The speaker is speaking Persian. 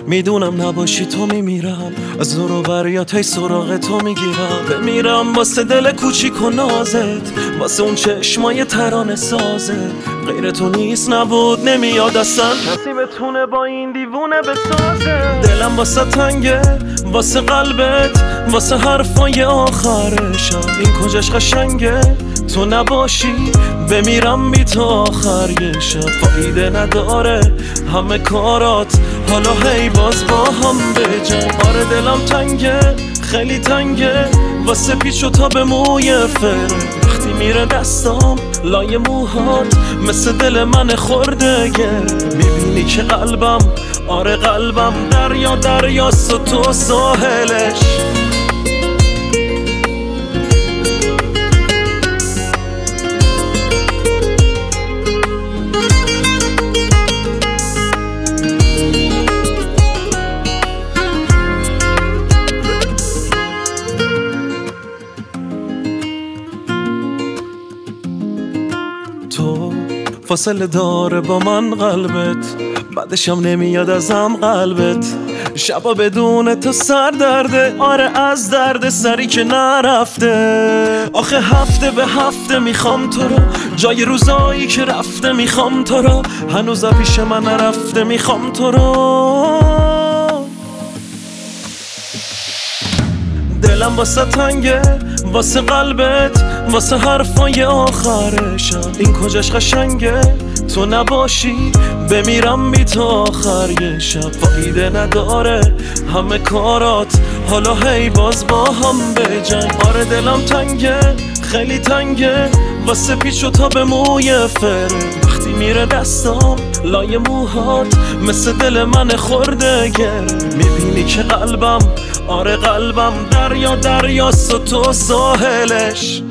میدونم نباشی تو میمیرم، از زور و بریات سراغ تو میگیرم. بمیرم واسه دل کوچیک و نازت، واسه اون چشمای ترانه سازت. غیر تو نیست نبود نمیاد اصلا کسی بتونه با این دیوونه بسازه. دلم واسه تنگه، واسه قلبت، واسه حرفای آخرشم. این کجاش قشنگه تو نباشی، بمیرم بی تو آخر یه شب. فایده نداره همه کارات، حالا هی باز با هم بجن. آره دلم تنگه، خیلی تنگه، واسه پیچ و تاب موی فره. وقتی میره دستام لای موهات، مثل دل من خورده گره. میبینی که قلبم، آره قلبم دریا دریاست و تو ساحلش. تو فاصله داره با من قلبت، بعدشم نمیاد ازم قلبت. شبا بدون تو سر درده، آره از درد سری که نرفته. آخه هفته به هفته میخوام تو رو، جای روزایی که رفته میخوام تو رو. هنوز پیش من نرفته میخوام تو رو. دلم واسه تنگه، واسه قلبت، واسه حرفای آخرشم. این کجاش قشنگه تو نباشی، بمیرم بی تو آخر یه شب. فایده نداره همه کارات، حالا هی باز با هم بجن. آره دلم تنگه، خیلی تنگه، واسه پیچ و تاب موی فره. وقتی میره دستام لای موهات، مثل دل من خورده گره. میبینی که قلبم، آره قلبم دریا دریاست و تو ساحلش.